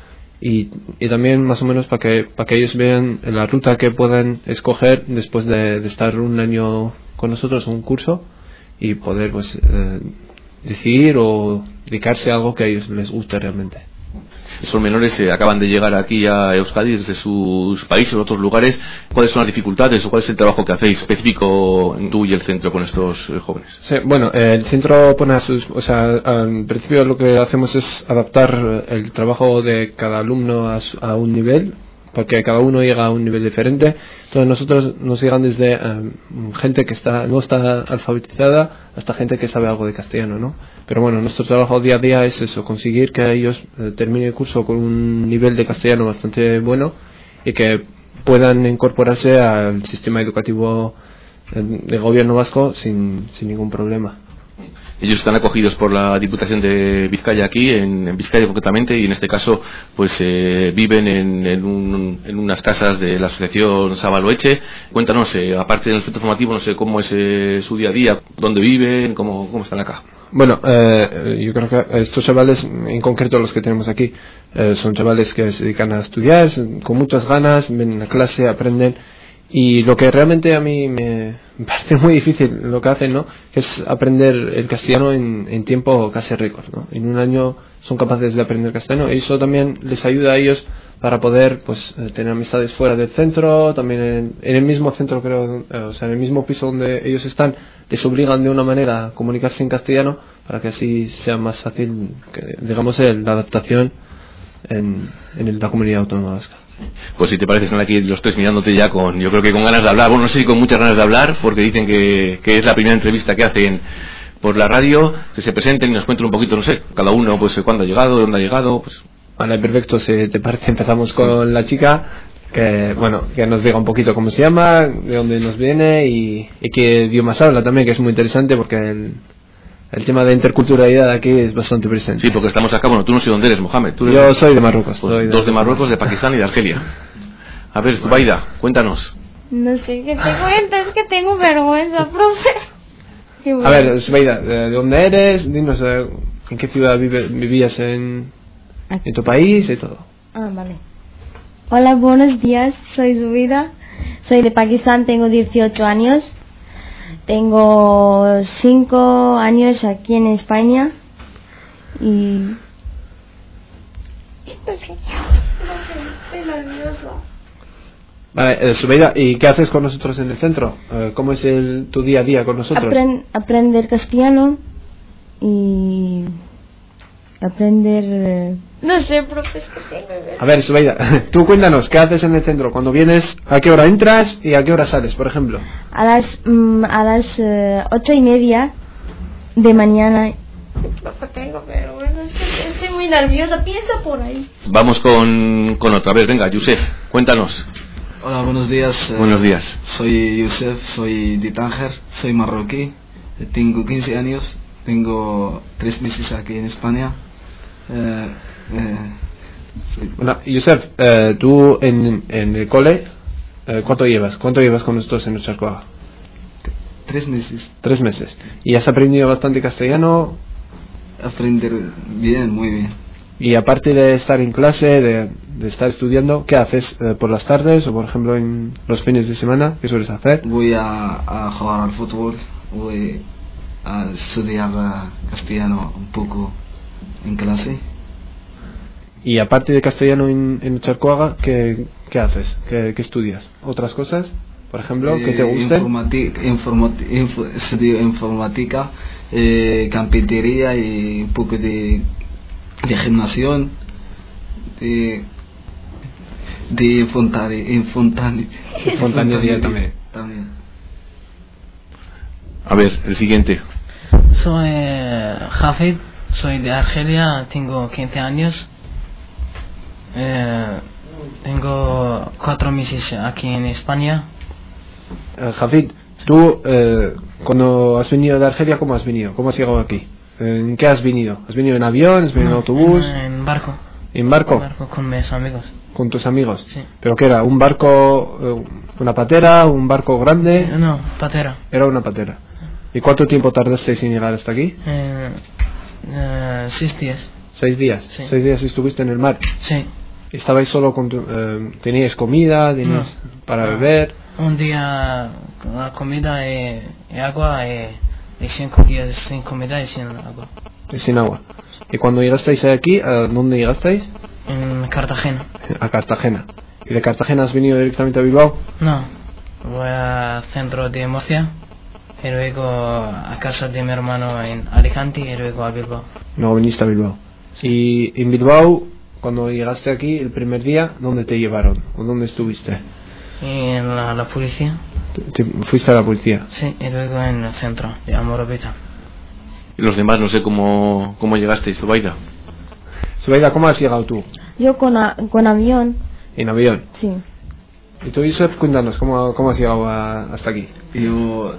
y, y también más o menos para que, para que ellos vean la ruta que puedan escoger después de, de estar un año con nosotros, un curso, y poder pues eh, decidir o dedicarse a algo que a ellos les guste realmente. Esos menores eh, acaban de llegar aquí a Euskadi desde sus países o otros lugares. ¿Cuáles son las dificultades o cuál es el trabajo que hacéis específico en tú y el centro con estos eh, jóvenes? Sí, bueno, eh, el centro pone a sus, o sea, al principio lo que hacemos es adaptar el trabajo de cada alumno a, su, a un nivel, porque cada uno llega a un nivel diferente. Entonces nosotros nos llegan desde um, gente que está no está alfabetizada hasta gente que sabe algo de castellano, ¿no? Pero bueno, nuestro trabajo día a día es eso, conseguir que ellos eh, terminen el curso con un nivel de castellano bastante bueno y que puedan incorporarse al sistema educativo del gobierno vasco sin, sin ningún problema. Ellos están acogidos por la Diputación de Vizcaya aquí, en, en Vizcaya concretamente, y en este caso pues eh, viven en, en, un, en unas casas de la asociación Sabaloeche. Cuéntanos, eh, aparte del centro formativo, no sé cómo es eh, su día a día, dónde viven, cómo, cómo están acá. Bueno, eh, yo creo que estos chavales, en concreto los que tenemos aquí, eh, son chavales que se dedican a estudiar con muchas ganas, ven a clase, aprenden. Y lo que realmente a mí me parece muy difícil lo que hacen, ¿no?, es aprender el castellano en, en tiempo casi récord, ¿no? En un año son capaces de aprender castellano y eso también les ayuda a ellos para poder pues tener amistades fuera del centro, también en, en el mismo centro, creo, eh, o sea, en el mismo piso donde ellos están, les obligan de una manera a comunicarse en castellano para que así sea más fácil, que, digamos, el, la adaptación en, en la comunidad autónoma vasca. Pues si te parece, están aquí los tres mirándote ya con, yo creo que con ganas de hablar, bueno, no sé si con muchas ganas de hablar, porque dicen que, que es la primera entrevista que hacen por la radio, que se presenten y nos cuenten un poquito, no sé, cada uno, pues cuándo ha llegado, dónde ha llegado, pues... Vale, perfecto, si te parece empezamos con la chica, que, bueno, que nos diga un poquito cómo se llama, de dónde nos viene y, y qué idiomas habla también, que es muy interesante porque el... El tema de interculturalidad aquí es bastante presente. Sí, porque estamos acá, bueno, tú no sé dónde eres, Mohamed. ¿Tú eres? Yo soy de Marruecos. Pues soy de dos de Marruecos, de Pakistán y de Argelia. A ver, Zubaida, cuéntanos. No sé qué te cuento, es que tengo vergüenza, profe. A ver, Zubaida, ¿de dónde eres? Dinos eh, en qué ciudad vive, vivías en, en tu país y todo. Ah, vale. Hola, buenos días, soy Zubaida. Soy de Pakistán, tengo dieciocho años. Tengo cinco años aquí en España y... Estoy nerviosa. Vale, eh, Zubaida, ¿y qué haces con nosotros en el centro? Eh, ¿Cómo es el, tu día a día con nosotros? Apren- aprender castellano y... Aprender... Eh... No sé, profe. A ver, Zubaida, tú cuéntanos, ¿qué haces en el centro? Cuando vienes, ¿a qué hora entras y a qué hora sales, por ejemplo? A las mm, a las uh, ocho y media de mañana. Profe, tengo vergüenza, estoy muy nerviosa, piensa por ahí. Vamos con, con otra vez, venga, Yusef, cuéntanos. Hola, buenos días. Buenos días. Soy Yusef, soy de Tánger, soy marroquí, tengo quince años, tengo tres meses aquí en España. Eh, eh, Bueno, Yusef, eh, tú en, en el cole, eh, ¿cuánto llevas? ¿Cuánto llevas con nosotros en Ocharcoaga? Tres meses. Tres meses. ¿Y has aprendido bastante castellano? Aprender bien, muy bien. Y aparte de estar en clase, de, de estar estudiando, ¿qué haces eh, por las tardes o por ejemplo en los fines de semana? ¿Qué sueles hacer? Voy a, a jugar al fútbol, voy a estudiar uh, castellano un poco en clase. Y aparte de castellano en, en Ocharcoaga, ¿qué, qué haces? ¿Qué, ¿Qué estudias? ¿Otras cosas? Por ejemplo, ¿qué te gusta? Informática, informática, info, estudio informática, eh, carpintería y un poco de, de gimnasión, de, de fontanería, fontane, fontanería también. también. A ver, el siguiente. Soy eh, Hafid, soy de Argelia, tengo quince años. Eh, tengo cuatro meses aquí en España. Uh, Hafid, tú eh, cuando has venido de Argelia, ¿cómo has venido? ¿Cómo has llegado aquí? ¿En qué has venido? ¿Has venido en avión? ¿Has venido No, en autobús? En, en barco. ¿En barco? En barco con mis amigos. ¿Con tus amigos? Sí. ¿Pero qué era? ¿Un barco, eh, una patera, un barco grande? Sí, no, patera. Era una patera. ¿Y cuánto tiempo tardasteis en llegar hasta aquí? Eh, eh, seis días. ¿Seis días? Sí. ¿Seis días estuviste en el mar? Sí. ¿Estabais solo con tu, eh, teníais comida, teníais No. para No. beber? Un día con la comida y, y agua y, y cinco días sin comida y sin agua. Y sin agua. ¿Y cuando llegasteis aquí, a dónde llegasteis? En Cartagena. A Cartagena. ¿Y de Cartagena has venido directamente a Bilbao? No, voy al centro de Murcia y luego a casa de mi hermano en Alicante y luego a Bilbao. No, viniste a Bilbao. Y en Bilbao, cuando llegaste aquí el primer día, ¿dónde te llevaron? ¿O dónde estuviste? Y en la, la policía. ¿Te, te fuiste a la policía? Sí, y luego en el centro de Amorovita. Y los demás, no sé cómo, cómo llegasteis, Zubaida. Zubaida, ¿cómo has llegado tú? Yo con, a, con avión, En avión. sí. Y tú, Yusef, cuéntanos, ¿cómo, cómo has llegado a- hasta aquí? Yo,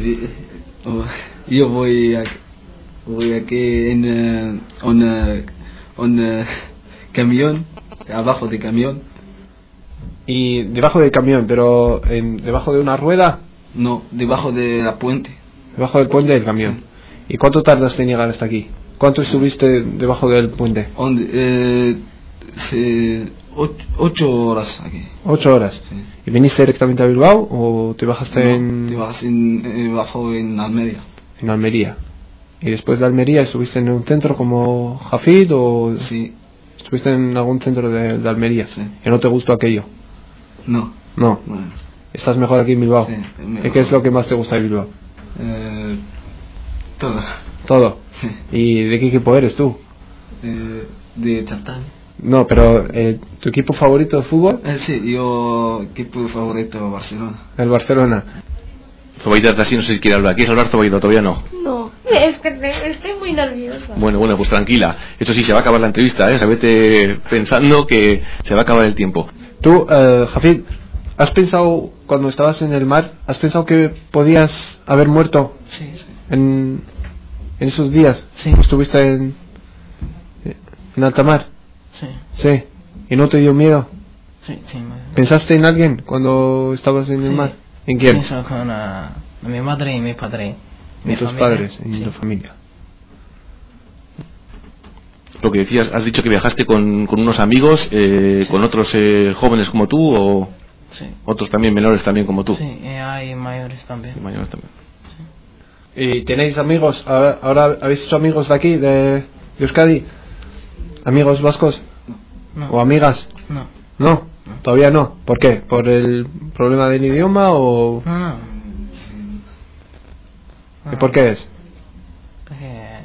yo voy, a, voy aquí en eh, un, eh, un eh, camión, abajo de camión. ¿Y debajo del camión, pero en, debajo de una rueda? No, debajo de la puente. Debajo del puente del camión. ¿Y cuánto tardaste en llegar hasta aquí? ¿Cuánto estuviste debajo del puente? Onde, eh, se, ocho, ocho horas aquí. Ocho horas. Sí. ¿Y viniste directamente a Bilbao o te bajaste No, en, te vas en, eh, bajo en Almería. en Almería? ¿Y después de Almería estuviste en un centro como Jafid o Sí. estuviste en algún centro de, de Almería? Sí. ¿Que no te gustó aquello? No. No. Bueno, ¿Estás mejor aquí en Bilbao? Sí, mejor. ¿Y qué es lo que más te gusta de Bilbao? eh, todo. Todo. Sí. ¿Y de qué equipo eres tú? Eh, de Chatal. No, pero eh, ¿tu equipo favorito de fútbol? Eh, sí, yo equipo favorito Barcelona. El Barcelona. Zubaida, así no sé si quiere hablar. ¿Quieres hablar, Zubaida? Todavía no. No, es que te- estoy muy nerviosa. Bueno, bueno, pues tranquila. Eso sí, se va a acabar la entrevista, ¿eh? O sea, vete pensando que se va a acabar el tiempo. Tú, eh, Jafid, ¿has pensado cuando estabas en el mar, has pensado que podías haber muerto Sí, sí. en, en esos días? Sí. ¿O estuviste en, en alta mar? Sí, Sí. ¿Y no te dio miedo? sí, sí. me- ¿Pensaste en alguien cuando estabas en el Sí. mar? ¿En quién? Pienso con a, a mi madre y mi padre. Mi En tus familia. padres, en Sí. tu familia. Lo que decías, has dicho que viajaste con, con unos amigos, eh, Sí. con otros eh, jóvenes como tú o Sí. otros también menores también como tú. Sí, y hay mayores también. Y mayores también. ¿Y tenéis amigos? Ahora, ahora habéis hecho amigos de aquí, de, de Euskadi? ¿Amigos vascos? No. ¿O amigas? No, No, todavía no. ¿Por qué? ¿Por el problema del idioma o...? no, no. ¿Y por qué es? Eh,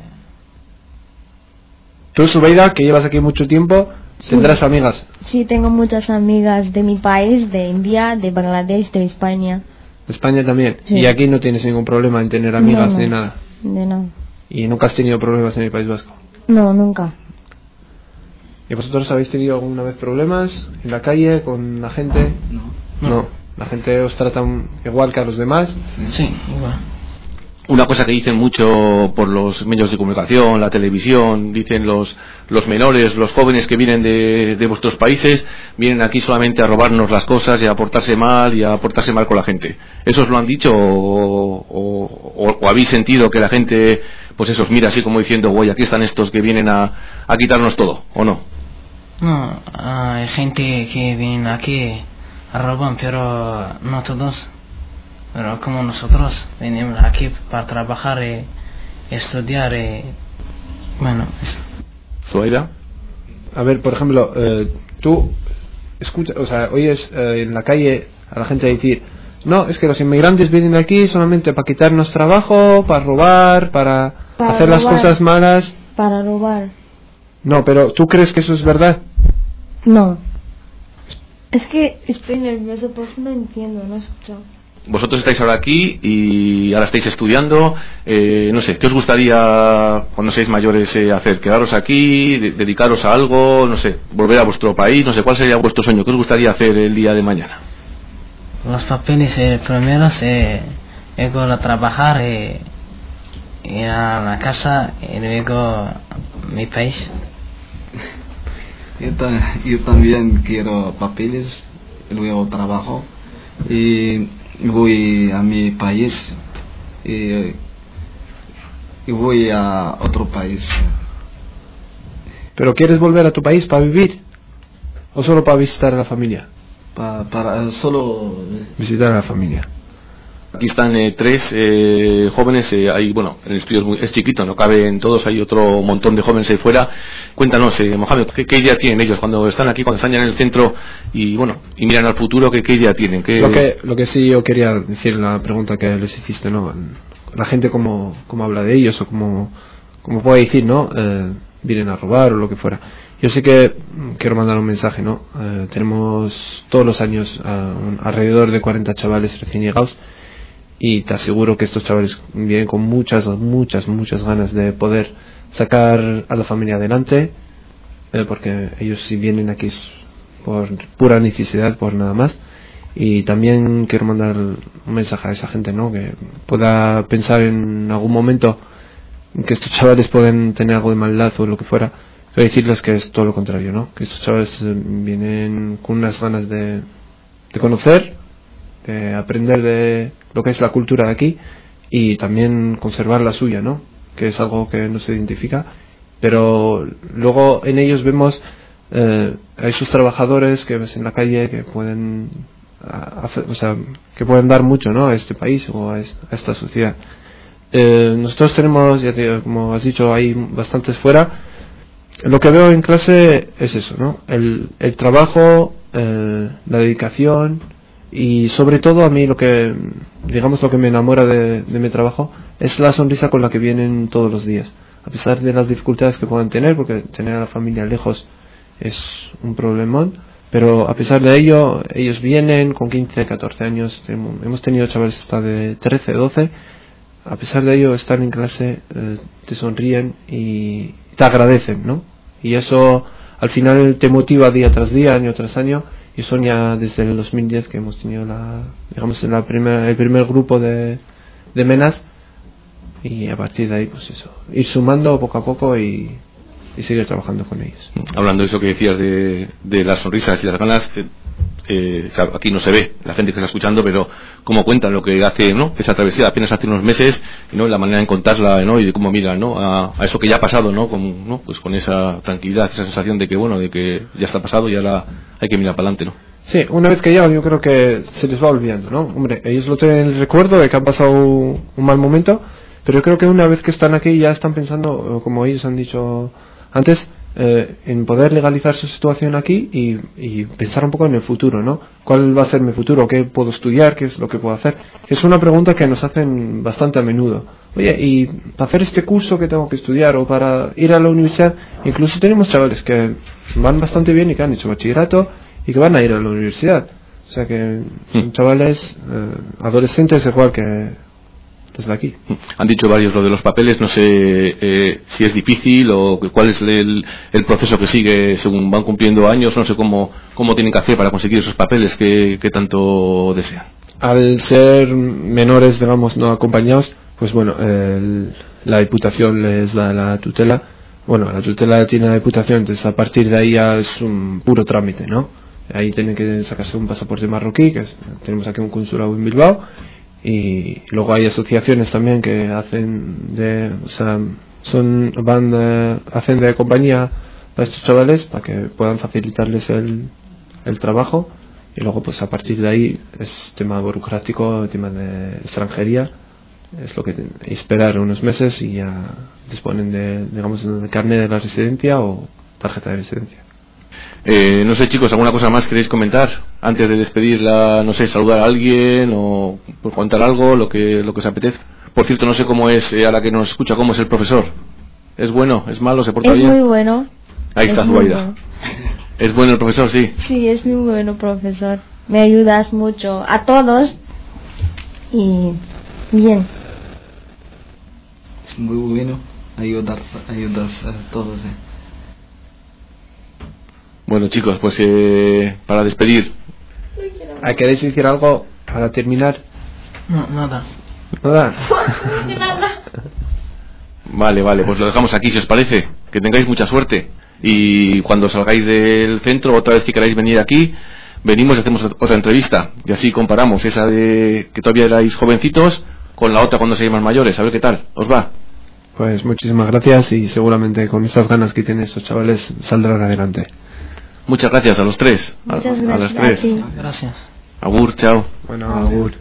Tú, Zubeida, que llevas aquí mucho tiempo, tendrás amigas. Sí, tengo muchas amigas de mi país, de India, de Bangladesh, de España. De España también. Sí. Y aquí no tienes ningún problema en tener amigas No, no. ni nada. De no. Y nunca has tenido problemas en el País Vasco. No, nunca. ¿Y vosotros habéis tenido alguna vez problemas en la calle con la gente? No. No. La gente os trata igual que a los demás. sí, igual. Una cosa que dicen mucho por los medios de comunicación, la televisión, dicen los, los menores, los jóvenes que vienen de, de vuestros países, vienen aquí solamente a robarnos las cosas y a portarse mal y a portarse mal con la gente. ¿Eso os lo han dicho o, o, o- o habéis sentido que la gente, pues eso, os mira así como diciendo, güey, aquí están estos que vienen a, a quitarnos todo, o no? No, hay gente que viene aquí a robar, pero no todos. Pero como nosotros venimos aquí para trabajar y estudiar y... Bueno, eso. ¿Zubaida? A ver, por ejemplo, eh, tú escucha, o sea, oyes eh, en la calle a la gente decir, no, es que los inmigrantes vienen aquí solamente para quitarnos trabajo, para robar, para, Para hacer las robar. cosas malas. Para robar. No, pero ¿tú crees que eso es verdad? No. Es que estoy nervioso, por eso no entiendo, no escucho. Vosotros estáis ahora aquí y ahora estáis estudiando, eh, no sé, ¿qué os gustaría cuando seáis mayores eh, hacer? ¿Quedaros aquí, de- dedicaros a algo, no sé, volver a vuestro país, no sé, cuál sería vuestro sueño? ¿Qué os gustaría hacer el día de mañana? Los papeles eh, primero se... Luego a trabajar y... ir a la casa y luego a mi país. Yo, ta- yo también quiero papeles, luego trabajo y voy a mi país y, y voy a otro país. ¿Pero quieres volver a tu país para vivir? ¿O solo para visitar a la familia? Pa- para solo Visitar a la familia. Aquí están eh, tres eh, jóvenes, eh, ahí, bueno, el estudio es, muy, es chiquito, no caben todos, hay otro montón de jóvenes ahí fuera. Cuéntanos, eh, Mohamed, ¿qué, ¿qué idea tienen ellos cuando están aquí, cuando están ya en el centro y, bueno, y miran al futuro? ¿Qué, qué idea tienen? ¿Qué... Lo que lo que sí yo quería decir en la pregunta que les hiciste, ¿no? La gente cómo, cómo habla de ellos o cómo, cómo puede decir, ¿no? Eh, vienen a robar o lo que fuera. Yo sé que quiero mandar un mensaje, ¿no? Eh, tenemos todos los años uh, un, alrededor de cuarenta chavales recién llegados y te aseguro que estos chavales vienen con muchas, muchas, muchas ganas de poder sacar a la familia adelante, eh, porque ellos si vienen aquí es por pura necesidad, por nada más. Y también quiero mandar un mensaje a esa gente, ¿no? Que pueda pensar en algún momento que estos chavales pueden tener algo de maldad o lo que fuera. Quiero decirles que es todo lo contrario, ¿no? Que estos chavales vienen con unas ganas de, de conocer, de aprender de lo que es la cultura de aquí y también conservar la suya, ¿no? Que es algo que no se identifica. Pero luego en ellos vemos eh, a esos trabajadores que ves en la calle que pueden, a, a, o sea, que pueden dar mucho, ¿no? A este país o a, es, a esta sociedad. Eh, nosotros tenemos, ya te, como has dicho, hay bastantes fuera. Lo que veo en clase es eso, ¿no? El, el trabajo, eh, la dedicación y sobre todo a mí lo que, digamos, lo que me enamora de, de mi trabajo es la sonrisa con la que vienen todos los días. A pesar de las dificultades que puedan tener, porque tener a la familia lejos es un problemón, pero a pesar de ello, ellos vienen con quince, catorce años, tenemos, hemos tenido chavales hasta de trece, doce, a pesar de ello están en clase, eh, te sonríen y te agradecen, ¿no? Y eso al final te motiva día tras día, año tras año, y son ya desde el dos mil diez que hemos tenido la, digamos, la primera, el primer grupo de, de menas, y a partir de ahí pues eso, ir sumando poco a poco y, y seguir trabajando con ellos. Hablando de eso que decías de, de las sonrisas y las ganas, eh, eh, o sea, aquí no se ve la gente que está escuchando, pero cómo cuentan lo que hace, ¿no? Esa travesía apenas hace unos meses, ¿no? La manera de contarla, ¿no? Y de cómo miran, ¿no? A, a eso que ya ha pasado, ¿no? Con, ¿no? Pues con esa tranquilidad, esa sensación de que, bueno, de que ya está pasado y ahora hay que mirar para adelante, ¿no? Sí, una vez que llegan yo creo que se les va olvidando, ¿no? Hombre, ellos lo tienen en el recuerdo de que han pasado un mal momento, pero yo creo que una vez que están aquí ya están pensando, como ellos han dicho antes, eh, en poder legalizar su situación aquí y, y pensar un poco en el futuro, ¿no? ¿Cuál va a ser mi futuro? ¿Qué puedo estudiar? ¿Qué es lo que puedo hacer? Es una pregunta que nos hacen bastante a menudo. Oye, y para hacer este curso que tengo que estudiar o para ir a la universidad, incluso tenemos chavales que van bastante bien y que han hecho bachillerato y que van a ir a la universidad. O sea que son chavales, eh, adolescentes igual que los de aquí. Han dicho varios lo de los papeles, no sé eh, si es difícil o cuál es el, el proceso que sigue según van cumpliendo años, no sé cómo, cómo tienen que hacer para conseguir esos papeles que, que tanto desean. Al ser menores, digamos, no acompañados, pues bueno, el, la Diputación les da la tutela. Bueno, la tutela tiene la Diputación, entonces a partir de ahí ya es un puro trámite, ¿no? Ahí tienen que sacarse un pasaporte marroquí, que es, tenemos aquí un consulado en Bilbao, y luego hay asociaciones también que hacen de, o sea, son, van de, hacen de compañía para estos chavales para que puedan facilitarles el, el trabajo, y luego pues a partir de ahí es tema burocrático, tema de extranjería, es lo que esperar unos meses y ya disponen de, digamos, de carnet de la residencia o tarjeta de residencia. Eh, no sé, chicos, ¿alguna cosa más queréis comentar antes de despedirla? No sé, saludar a alguien o contar algo, lo que lo que os apetezca. Por cierto, no sé cómo es, eh, a la que nos escucha, cómo es el profesor. ¿Es bueno? ¿Es malo? ¿Se porta es bien? Es muy bueno. Ahí está, Zubaida. Bueno. ¿Es bueno el profesor? Sí. Sí, es muy bueno, profesor. Me ayudas mucho a todos y bien. Es muy bueno ayudar, ayudar a todos. Eh. Bueno, chicos, pues eh, para despedir. ¿Queréis decir algo para terminar? No, nada. ¿Nada? Vale, vale, pues lo dejamos aquí, si os parece. Que tengáis mucha suerte. Y cuando salgáis del centro, otra vez si queráis venir aquí, venimos y hacemos otra entrevista. Y así comparamos esa de que todavía erais jovencitos con la otra cuando seáis más mayores. A ver qué tal, ¿os va? Pues muchísimas gracias y seguramente con estas ganas que tienen estos chavales saldrán adelante. Muchas gracias a los tres. Muchas a, gracias. a las tres. Gracias. Agur, chao. Bueno, agur.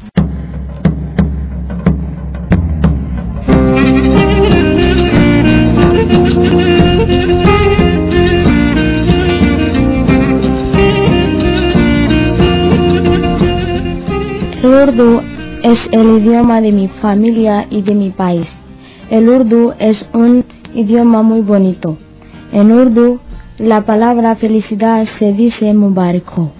El Urdu es el idioma de mi familia y de mi país. El Urdu es un idioma muy bonito. En Urdu, la palabra felicidad se dice Mubarak ho.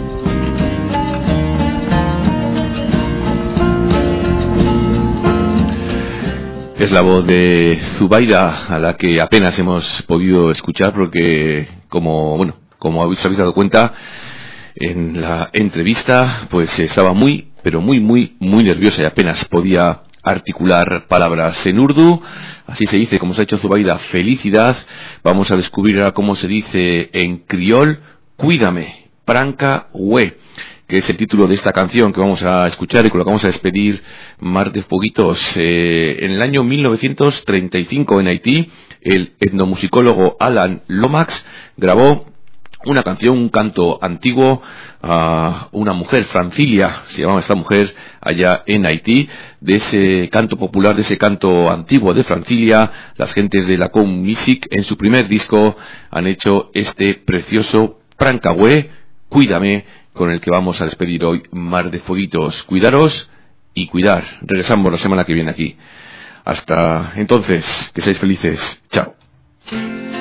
Es la voz de Zubaida, a la que apenas hemos podido escuchar porque, como bueno, como habéis, habéis dado cuenta, en la entrevista, pues estaba muy, pero muy, muy, muy nerviosa y apenas podía articular palabras en urdu. Así se dice, como se ha hecho Zubaida, felicidad. Vamos a descubrir ahora cómo se dice en criol, cuídame, pranca hue, que es el título de esta canción que vamos a escuchar y con la que vamos a despedir Mar de Fueguitos. Eh, en el año mil novecientos treinta y cinco en Haití, el etnomusicólogo Alan Lomax grabó una canción, un canto antiguo a una mujer, Francilia, se llamaba esta mujer, allá en Haití. De ese canto popular, de ese canto antiguo de Francilia, las gentes de la Com Music en su primer disco han hecho este precioso Prancahue, cuídame, con el que vamos a despedir hoy Mar de Fueguitos. Cuidaros y cuidar. Regresamos la semana que viene aquí. Hasta entonces, que seáis felices. Chao.